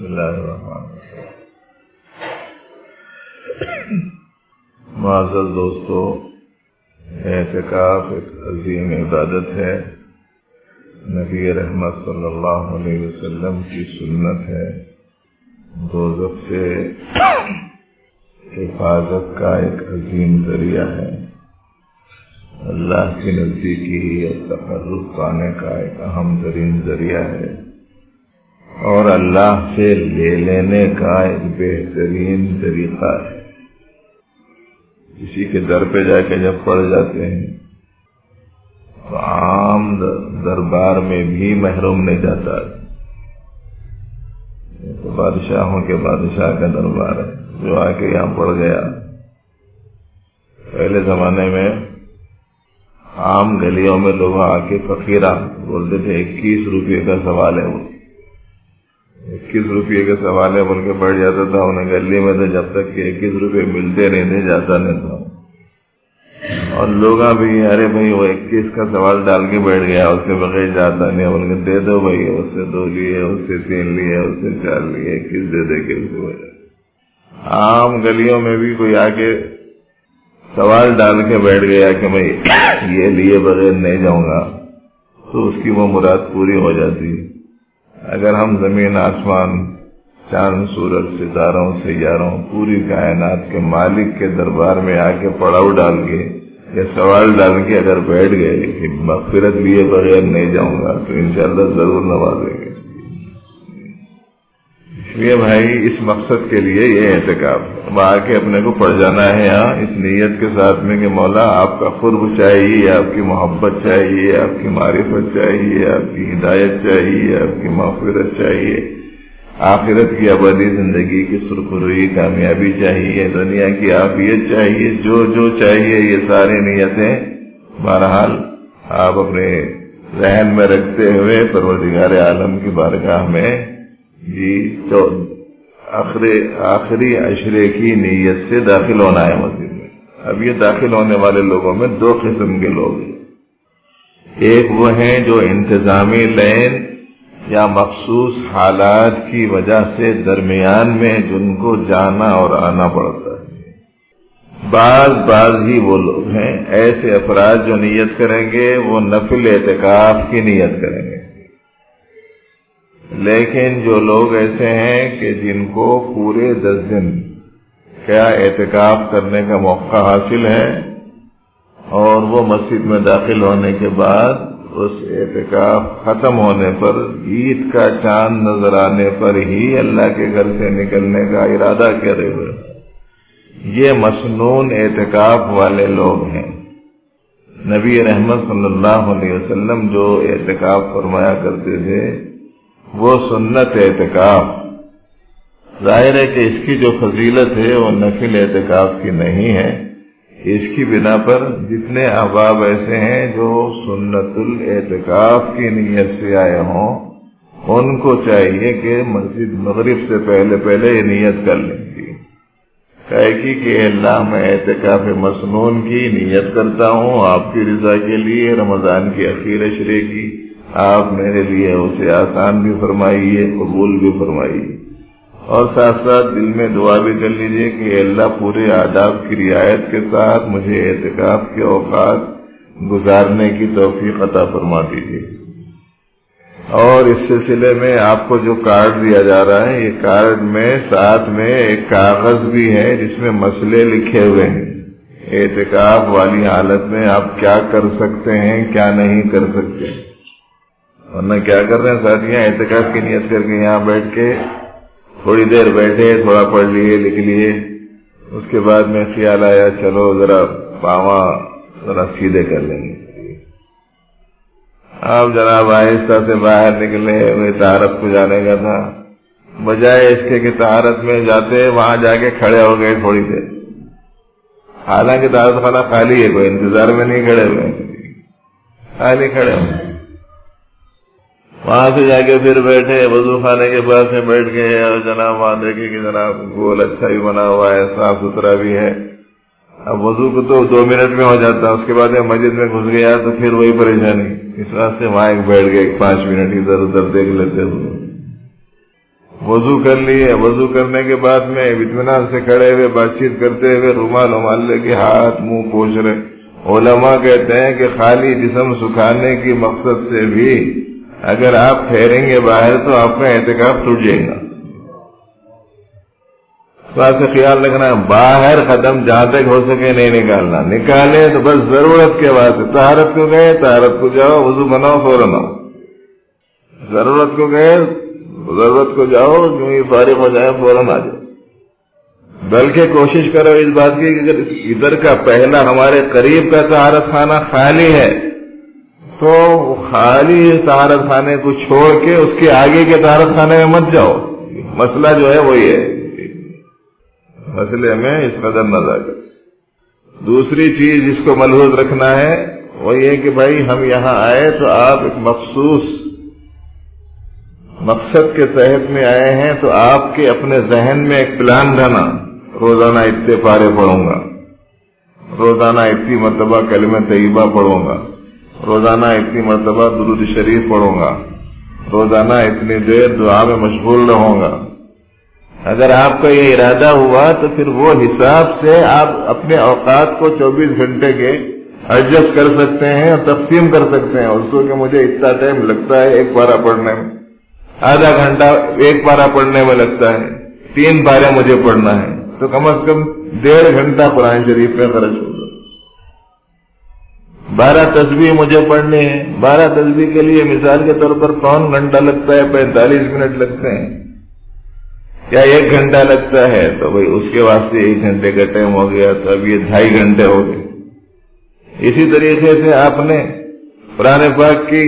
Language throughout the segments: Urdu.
بسم اللہ الرحمن الرحیم۔ معزز دوستو، اعتکاف ایک عظیم عبادت ہے، نبی رحمت صلی اللہ علیہ وسلم کی سنت ہے، دوزخ سے حفاظت کا ایک عظیم ذریعہ ہے، اللہ کی نزدیکی اور تقرب پانے کا ایک اہم ترین ذریعہ ہے، اور اللہ سے لے لینے کا ایک بہترین طریقہ ہے۔ کسی کے در پہ جا کے جب پڑ جاتے ہیں تو عام دربار میں بھی محروم نہیں جاتا، تو بادشاہوں کے بادشاہ کا دربار ہے، جو آ کے یہاں پڑ گیا۔ پہلے زمانے میں عام گلیوں میں لوگ آ کے فقیرہ بولتے تھے 21 روپے کا سوال ہے، 21 روپے کا سوال ہے بول کے بیٹھ جاتا تھا انہیں گلی میں، تو جب تک کہ 21 روپے ملتے نہیں تھے جاتا نہیں تھا۔ اور لوگ بھی ارے بھائی وہ 21 کا سوال ڈال کے بیٹھ گیا، اس کے بغیر جاتا نہیں، بول کے دے دو بھائی، اس سے 2 لیے، اس سے 3 لیے، اس سے 4 لیے، 21 دے دے کے اسے وجہ۔ عام گلیوں میں بھی کوئی آ کے سوال ڈال کے بیٹھ گیا کہ میں یہ لیے بغیر نہیں جاؤں گا، تو اس کی وہ مراد پوری ہو جاتی۔ اگر ہم زمین آسمان، چاند سورج، ستاروں، سیاروں، پوری کائنات کے مالک کے دربار میں آ کے پڑاؤ ڈال کے یا سوال ڈال کے اگر بیٹھ گئے کہ مغفرت لیے بغیر نہیں جاؤں گا، تو انشاءاللہ ضرور نوازیں گے۔ اس لیے بھائی اس مقصد کے لیے یہ اعتکاف آ کے اپنے کو پڑ جانا ہے یہاں، اس نیت کے ساتھ میں کہ مولا آپ کا قرب چاہیے، آپ کی محبت چاہیے، آپ کی معرفت چاہیے، آپ کی ہدایت چاہیے، آپ کی مغفرت چاہیے، آخرت کی ابدی زندگی کی سرخروئی کامیابی چاہیے، دنیا کی عافیت چاہیے، جو جو چاہیے یہ ساری نیتیں بہرحال آپ اپنے ذہن میں رکھتے ہوئے پروردگار عالم کی بارگاہ میں تو آخری عشرے کی نیت سے داخل ہونا ہے مسجد میں۔ اب یہ داخل ہونے والے لوگوں میں 2 قسم کے لوگ ہیں، ایک وہ ہیں جو انتظامی لین یا مخصوص حالات کی وجہ سے درمیان میں جن کو جانا اور آنا پڑتا ہے، بعض ہی وہ لوگ ہیں ایسے افراد جو نیت کریں گے وہ نفل اعتکاف کی نیت کریں گے۔ لیکن جو لوگ ایسے ہیں کہ جن کو پورے 10 دن کیا اعتکاف کرنے کا موقع حاصل ہے، اور وہ مسجد میں داخل ہونے کے بعد اس اعتکاف ختم ہونے پر عید کا چاند نظر آنے پر ہی اللہ کے گھر سے نکلنے کا ارادہ کرے ہوئے، یہ مسنون اعتکاف والے لوگ ہیں۔ نبی رحمت صلی اللہ علیہ وسلم جو اعتکاف فرمایا کرتے تھے وہ سنت اعتکاف، ظاہر ہے کہ اس کی جو فضیلت ہے وہ نفل اعتکاف کی نہیں ہے۔ اس کی بنا پر جتنے احباب ایسے ہیں جو سنت الاعتکاف کی نیت سے آئے ہوں، ان کو چاہیے کہ مسجد مغرب سے پہلے یہ نیت کر لیں گی، کہ اللہ میں اعتکاف مسنون کی نیت کرتا ہوں آپ کی رضا کے لیے، رمضان کی اخیر عشرے کی، آپ میرے لیے اسے آسان بھی فرمائیے، قبول بھی فرمائیے، اور ساتھ ساتھ دل میں دعا بھی کر لیجئے کہ اللہ پورے آداب کی رعایت کے ساتھ مجھے اعتکاف کے اوقات گزارنے کی توفیق عطا فرما دیجئے۔ اور اس سلسلے میں آپ کو جو کارڈ دیا جا رہا ہے، یہ کارڈ میں ساتھ میں ایک کاغذ بھی ہے جس میں مسئلے لکھے ہوئے ہیں، اعتکاف والی حالت میں آپ کیا کر سکتے ہیں، کیا نہیں کر سکتے۔ ورنہ کیا کر رہے ہیں ساتھیاں، اعتکاف کی نیت کر کے یہاں بیٹھ کے تھوڑی دیر بیٹھے، تھوڑا پڑھ لیے، لکھ لیے، اس کے بعد میں خیال آیا چلو ذرا پاواں ذرا سیدھے کر لیں گے۔ آپ جناب آہستہ سے باہر نکلے، وہ طہارت کو جانے کا تھا، بجائے اس کے کہ طہارت میں جاتے وہاں جا کے کھڑے ہو گئے تھوڑی دیر، حالانکہ طہارت خانہ خالی ہے، کوئی انتظار میں نہیں کھڑے ہوئے، خالی کھڑے ہوئے، وہاں سے جا کے پھر بیٹھے، وضو خانے کے پاس میں بیٹھ گئے، اور جناب وہاں دیکھے کہ جناب گول اچھا بھی بنا ہوا ہے، صاف ستھرا بھی ہے۔ اب وضو کو تو 2 منٹ میں ہو جاتا، اس کے بعد مسجد میں گھس گیا تو پھر وہی پریشانی، اس واسطے وہاں ایک بیٹھ گئے، 5 منٹ ادھر ادھر دیکھ لیتے ہوئے، وضو کر لیے، وضو کرنے کے بعد میں اطمینان سے کھڑے ہوئے بات چیت کرتے ہوئے رومال لے کے ہاتھ منہ پوچھ رہے. علماء کہتے ہیں کہ خالی جسم سکھانے کی مقصد سے بھی اگر آپ ٹھہریں گے باہر تو آپ کا اعتکاف ٹوٹ جائے گا. تو ایسے خیال رکھنا ہے باہر قدم جہاں تک ہو سکے نہیں نکالنا، نکالے تو بس ضرورت کے واسطے. طہارت کو گئے طہارت کو جاؤ، وضو بناؤ فوراً آؤ. ضرورت کو گئے ضرورت کو جاؤ، جو ہی فارغ ہو جائے فوراً آ جاؤ. بلکہ کوشش کرو اس بات کی کہ اگر ادھر کا پہلا ہمارے قریب کا طہارت خانہ خالی ہے تو خالی طہارت خانے کو چھوڑ کے اس کے آگے کے طہارت خانے میں مت جاؤ. مسئلہ جو ہے وہی ہے، مسئلے میں اس قدر نہ جائے. دوسری چیز جس کو ملحوظ رکھنا ہے وہ یہ کہ بھائی ہم یہاں آئے تو آپ ایک مخصوص مقصد کے تحت میں آئے ہیں، تو آپ کے اپنے ذہن میں ایک پلان بنا، روزانہ اتنے پارے پڑھوں گا، روزانہ اتنی مرتبہ کلمہ طیبہ پڑھوں گا، روزانہ اتنی مرتبہ درود شریف پڑھوں گا، روزانہ اتنی دیر دعا میں مشغول رہوں گا. اگر آپ کا یہ ارادہ ہوا تو پھر وہ حساب سے آپ اپنے اوقات کو 24 گھنٹے کے ایڈجسٹ کر سکتے ہیں اور تقسیم کر سکتے ہیں اس کو کہ مجھے اتنا ٹائم لگتا ہے ایک پارہ پڑھنے میں، آدھا گھنٹہ ایک پارہ پڑھنے میں لگتا ہے، 3 پارے مجھے پڑھنا ہے تو کم از کم 1.5 گھنٹہ قرآن شریف پہ خرچ ہوگا. 12 تسبیح مجھے پڑھنی ہے، 12 تسبیح کے لیے مثال کے طور پر کون گھنٹہ لگتا ہے؟ 45 منٹ لگتے ہیں. کیا 1 گھنٹہ لگتا ہے؟ تو بھئی اس کے واسطے 1 گھنٹے کا ٹائم ہو گیا تو اب یہ 2.5 گھنٹے ہو گئے. اسی طریقے سے آپ نے قرآن پاک کی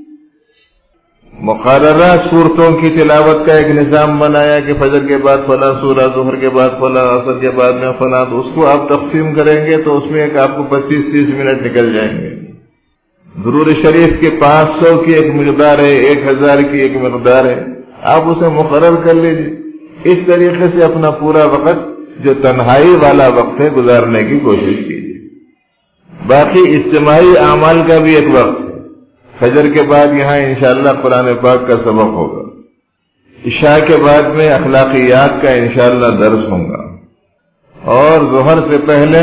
مقررہ صورتوں کی تلاوت کا ایک نظام بنایا کہ فجر کے بعد فلاں سورہ، ظہر کے بعد فلاں، عصر کے بعد میں فلاں، تو اس کو آپ تقسیم کریں گے تو اس میں ایک آپ کو 25-30 منٹ نکل جائیں گے. درود شریف کے 500 کی ایک مقدار ہے، 1000 کی ایک مقدار ہے، آپ اسے مقرر کر لیجیے. اس طریقے سے اپنا پورا وقت جو تنہائی والا وقت ہے گزارنے کی کوشش کیجیے. باقی اجتماعی اعمال کا بھی ایک وقت، فجر کے بعد یہاں انشاءاللہ قرآن پاک کا سبق ہوگا، عشاء کے بعد میں اخلاقیات کا انشاءاللہ درس ہوگا، اور ظہر سے پہلے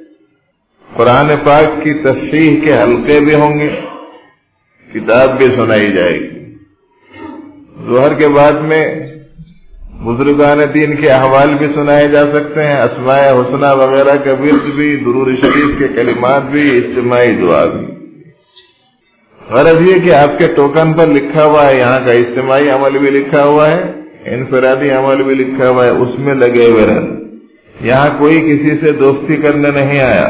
قرآن پاک کی تصحیح کے حلقے بھی ہوں گے، کتاب بھی سنائی جائے گی. ظہر کے بعد میں بزرگان دین کے احوال بھی سنائے جا سکتے ہیں، اسماء حسنہ وغیرہ کا ورد بھی، درود شریف کے کلمات بھی، اجتماعی دعا بھی. غرض یہ کہ آپ کے ٹوکن پر لکھا ہوا ہے، یہاں کا اجتماعی عمل بھی لکھا ہوا ہے، انفرادی عمل بھی لکھا ہوا ہے، اس میں لگے ہوئے رہنا. یہاں کوئی کسی سے دوستی کرنے نہیں آیا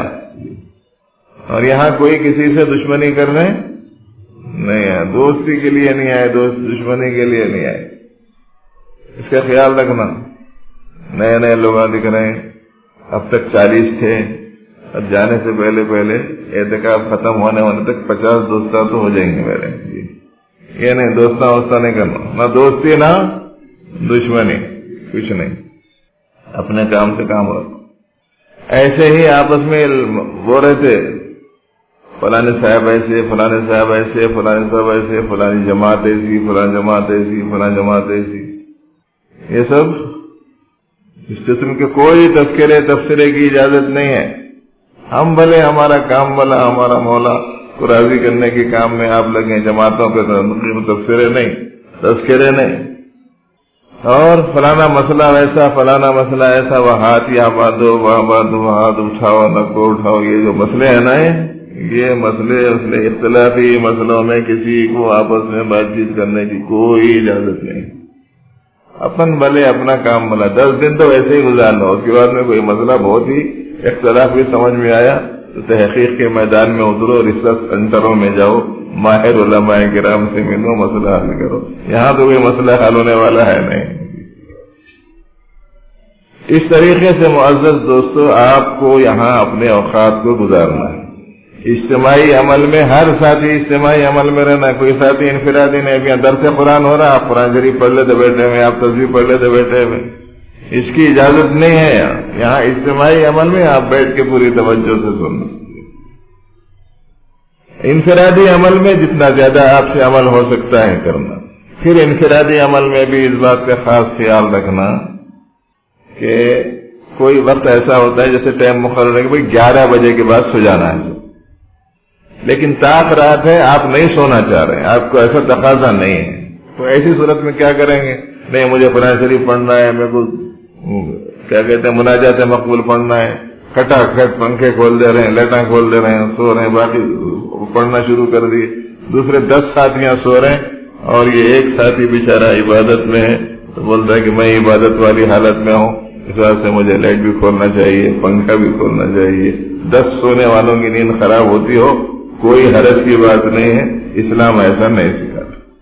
اور یہاں کوئی کسی سے دشمنی کرنے نہیں آیا. دوستی کے لیے نہیں آئے، دشمنی کے لیے نہیں آئے. اس کا خیال رکھنا. نئے نئے لوگ دکھ رہے ہیں، اب تک 40 تھے، اب جانے سے پہلے اعتکاف ختم ہونے تک 50 دوستاں تو ہو جائیں گے میرے. یہ نہیں دوستاں نہیں کرنا، نہ دوستی نہ دشمنی، کچھ نہیں. اپنے کام سے کام رکھو. ایسے ہی آپس میں وہ رہتے، فلانے صاحب ایسے، فلانے صاحب ایسے، فلانے صاحب ایسے، فلانی جماعت ایسی، فلان جماعت ایسی، فلان جماعت ایسی. یہ سب اس قسم کے کوئی تبصرے کی اجازت نہیں ہے. ہم بھلے ہمارا کام بھلا، ہمارا مولا کو راضی کرنے کے کام میں آپ لگیں، جماعتوں پہ تبصرے نہیں، تذکرے نہیں. اور فلانا مسئلہ ویسا، فلانا مسئلہ ایسا، وہ ہاتھ یہاں باندھو، وہاں باندھو، ہاتھ اٹھاؤ، نکو اٹھاؤ. یہ جو مسئلے ہیں نا، یہ مسئلے اختلافی مسئلوں میں کسی کو آپس میں بات چیت کرنے کی کوئی اجازت نہیں. اپن بھلے اپنا کام بھلا، 10 دن تو ویسے ہی گزارنا، اس کے بعد میں کوئی مسئلہ بہت ہی اختلافی سمجھ میں آیا تو تحقیق کے میدان میں اترو، ریسرچ سینٹروں میں جاؤ، ماہر علماء کرام سے ملو، مسئلہ حل کرو. یہاں تو کوئی مسئلہ حل ہونے والا ہے نہیں. اس طریقے سے معزز دوستو، آپ کو یہاں اپنے اوقات کو گزارنا ہے. اجتماعی عمل میں ہر ساتھی اجتماعی عمل میں رہنا. کوئی ساتھی انفرادی نہیں. ابھی درس قرآن ہو رہا، آپ قرآن شریف پڑھ لیتے بیٹھے ہوئے، آپ تسبیح پڑھ لیتے بیٹھے ہوئے، اس کی اجازت نہیں ہے. یہاں اجتماعی عمل میں آپ بیٹھ کے پوری توجہ سے سننا. انفرادی عمل میں جتنا زیادہ آپ سے عمل ہو سکتا ہے کرنا. پھر انفرادی عمل میں بھی اس بات کا خاص خیال رکھنا کہ کوئی وقت ایسا ہوتا ہے جیسے ٹائم مقرر ہے کہ بھائی 11 بجے کے بعد سو جانا ہے، لیکن تاک رات ہے، آپ نہیں سونا چاہ رہے ہیں، آپ کو ایسا تقاضا نہیں ہے، تو ایسی صورت میں کیا کریں گے؟ نہیں مجھے قرآن شریف پڑھنا ہے، میرے کو کیا کہتے ہیں مناجات مقبول پڑھنا ہے، کھٹا کھٹ پنکھے کھول دے رہے ہیں، لائٹاں کھول دے رہے ہیں، سو رہے ہیں، باقی پڑھنا شروع کر دیے، دوسرے 10 ساتھیاں سو رہے ہیں اور یہ ایک ساتھی بیچارہ عبادت میں ہے تو بولتا ہے کہ میں عبادت والی حالت میں ہوں، اس واسطے مجھے لائٹ بھی کھولنا چاہیے، پنکھا بھی کھولنا چاہیے۔ 10 سونے والوں کی نیند خراب ہوتی ہو کوئی حرج کی بات نہیں ہے، اسلام ایسا نہیں سکھاتا۔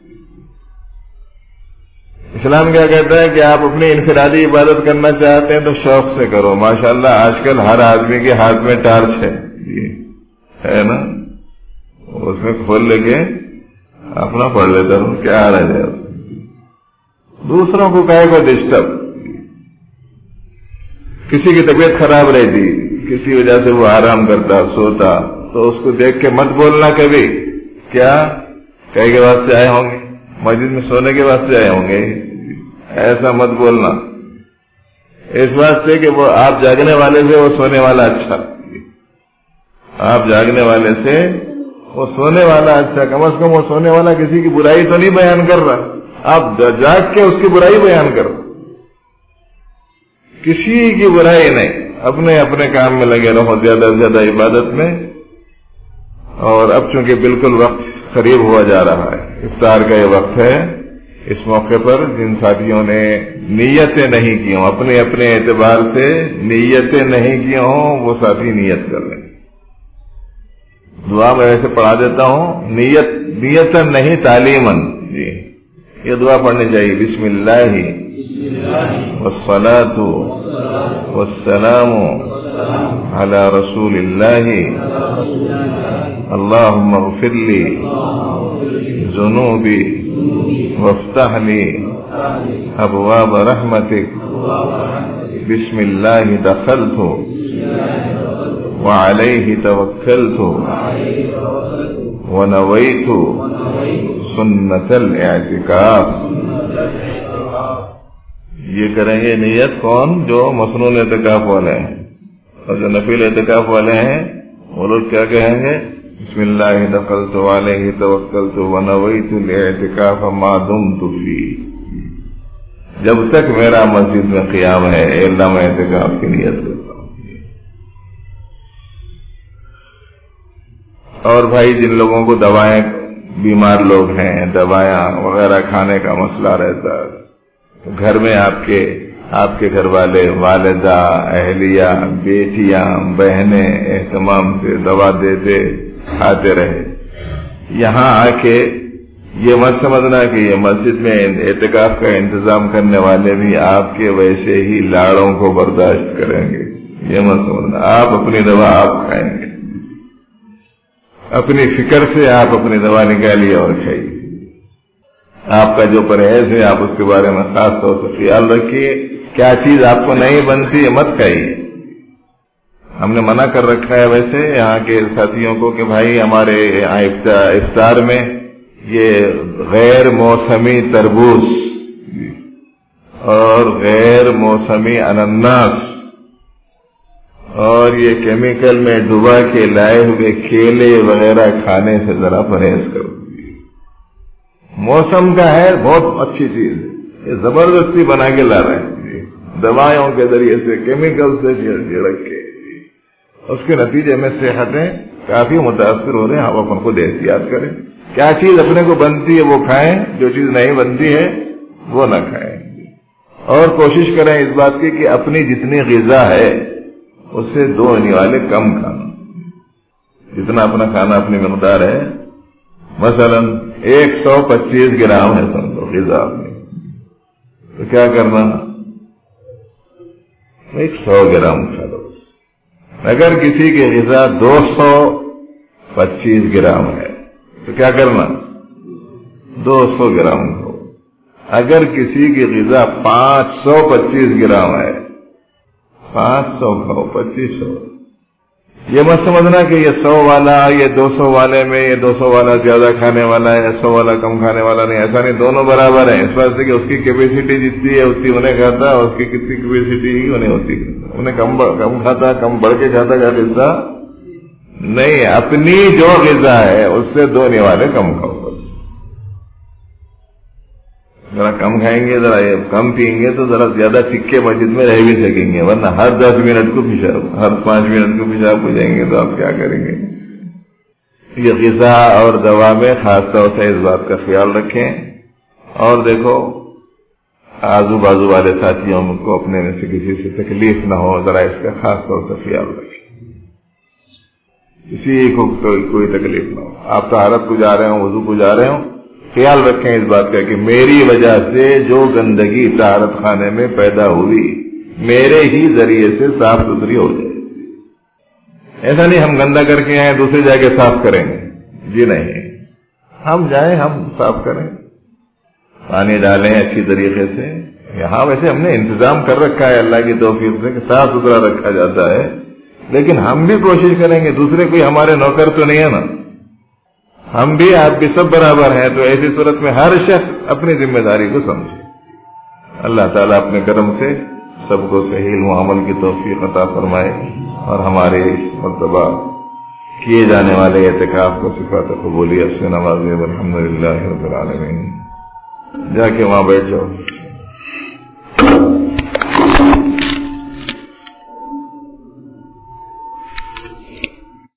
اسلام کیا کہتا ہے کہ آپ اپنی انفرادی عبادت کرنا چاہتے ہیں تو شوق سے کرو۔ ماشاءاللہ آج کل ہر آدمی کے ہاتھ میں ٹارچ ہے نا، اس میں کھول لے کے اپنا پڑھ لیتا ہوں، کیا آ رہا ہے، دوسروں کو کہے کو ڈسٹرب، کسی کی طبیعت خراب رہتی، کسی وجہ سے وہ آرام کرتا سوتا تو اس کو دیکھ کے مت بولنا کبھی کیا کہے کے واسطے آئے ہوں گے، مسجد میں سونے کے واسطے آئے ہوں گے، ایسا مت بولنا، اس واسطے کہ وہ آپ جاگنے والے سے وہ سونے والا اچھا، آپ جاگنے والے سے وہ سونے والا اچھا، کم از کم وہ سونے والا کسی کی برائی تو نہیں بیان کر رہا، آپ جاگ کے اس کی برائی بیان کر رہا، کسی کی برائی نہیں، اپنے اپنے کام میں لگے رہو زیادہ سے زیادہ عبادت میں۔ اور اب چونکہ بالکل وقت قریب ہوا جا رہا ہے، افطار کا یہ وقت ہے، اس موقع پر جن ساتھیوں نے نیتیں نہیں کی ہوں، اپنے اپنے اعتبار سے نیتیں نہیں کی ہوں، وہ ساتھی نیت کر لیں۔ دعا میں ویسے پڑھا دیتا ہوں، نیتن نہیں تعلیمن، جی یہ دعا پڑھنی چاہیے، بسم اللہ والصلاۃ والسلام علی رسول اللہ اللہم اغفر لی ذنوبی وافتح لی ابواب رحمتک بسم اللہ دخلت وعلیہ توکلت ونویت سنت الاعتکاف۔ یہ کریں گے نیت کون؟ جو مسنون اعتکاف والے ہیں، اور جو نفل اعتکاف والے ہیں وہ لوگ کیا کہیں گے؟ بسم اللہ دخلت علیہ توکلت ونویت الاعتکاف ما دمت فیہ، جب تک میرا مسجد میں قیام ہے اے اللہ میں اعتکاف کی نیت کرتا ہوں۔ اور بھائی جن لوگوں کو دوائیں، بیمار لوگ ہیں، دوائیں وغیرہ کھانے کا مسئلہ رہتا ہے، گھر میں آپ کے گھر والے، والدہ، اہلیہ، بیٹیاں، بہنیں اہتمام سے دوا دیتے کھاتے رہے، یہاں آ کے یہ مت سمجھنا کہ یہ مسجد میں اعتکاف کا انتظام کرنے والے بھی آپ کے ویسے ہی لاڑوں کو برداشت کریں گے، یہ مت سمجھنا، آپ اپنی دوا آپ کھائیں گے، اپنی فکر سے آپ اپنی دوا نکالیے اور کھائیے، آپ کا جو پرہیز ہے آپ اس کے بارے میں خاص طور سے خیال رکھیے، کیا چیز آپ کو نہیں بنتی ہے مت کھائیے۔ ہم نے منع کر رکھا ہے ویسے یہاں کے ساتھیوں کو کہ بھائی ہمارے افطار میں یہ غیر موسمی تربوز اور غیر موسمی انناس اور یہ کیمیکل میں ڈبا کے لائے ہوئے کیلے وغیرہ کھانے سے ذرا پرہیز کرو، موسم کا ہے بہت اچھی چیز ہے، یہ زبردستی بنا کے لا رہے ہیں دوائیوں کے ذریعے سے، کیمیکل سے جھڑک کے، اس کے نتیجے میں صحتیں کافی متاثر ہو رہے ہیں۔ آپ اپن کو احتیاط کریں، کیا چیز اپنے کو بنتی ہے وہ کھائیں، جو چیز نہیں بنتی ہے وہ نہ کھائیں، اور کوشش کریں اس بات کی کہ اپنی جتنی غذا ہے اس سے 2 والے کم کھانا، جتنا اپنا کھانا اپنی مقدار ہے، مثلا 125 گرام ہے سمجھو غذا میں، تو کیا کرنا 100 گرام کھا لو۔ اگر کسی کی غذا 225 گرام ہے تو کیا کرنا 200 گرام کھاؤ، اگر کسی کی غذا 525 گرام ہے 500 کھاؤ، 2500، یہ مت سمجھنا کہ یہ 100 والا یہ 200 والے میں یہ 200 والا زیادہ کھانے والا ہے 100 والا کم کھانے والا نہیں، ایسا نہیں، دونوں برابر ہیں. اس وجہ سے کہ اس کی کیپیسٹی جتنی ہے اتنی انہیں کھاتا اور اس کی کتنی کیپیسٹی ہی انہیں ہوتی، انہیں کم کھاتا کم بڑھ کے کھاتا کا غذا نہیں، اپنی جو غذا ہے اس سے 2 نوالے کم کھاؤ بس. ذرا کم کھائیں گے ذرا کم پئیں گے تو ذرا زیادہ ٹکے مسجد میں رہ بھی سکیں گے، ورنہ ہر 10 منٹ کو پیشاب ہر 5 منٹ کو پیشاب ہو جائیں گے تو آپ کیا کریں گے؟ یہ غذا اور دوا میں خاص طور سے اس بات کا خیال رکھیں. اور دیکھو آزو بازو والے ساتھیوں کو اپنے میں سے کسی سے تکلیف نہ ہو، ذرا اس کا خاص طور سے خیال رکھیں، کسی کو کوئی تکلیف نہ ہو. آپ طہارت کو جا رہے ہوں وضو کو جا رہے ہوں، خیال رکھیں اس بات کا کہ میری وجہ سے جو گندگی طہارت خانے میں پیدا ہوئی میرے ہی ذریعے سے صاف ستھری ہو جائے. ایسا نہیں ہم گندا کر کے آئیں دوسرے جا کے صاف کریں گے، جی نہیں، ہم جائیں ہم صاف کریں، پانی ڈالیں اچھی طریقے سے. یہاں ویسے ہم نے انتظام کر رکھا ہے اللہ کی توفیق سے کہ صاف ستھرا رکھا جاتا ہے، لیکن ہم بھی کوشش کریں گے، دوسرے کوئی ہمارے نوکر تو نہیں ہے نا، ہم بھی آپ بھی سب برابر ہیں. تو ایسی صورت میں ہر شخص اپنی ذمہ داری کو سمجھے. اللہ تعالیٰ اپنے کرم سے سب کو صحیح علم و عمل کی توفیق عطا فرمائے اور ہمارے اس مرتبہ کیے جانے والے اعتکاف کو صفات قبولیت سے نوازے. الحمدللہ رب العالمین. جا کے وہاں بیٹھ جاؤ.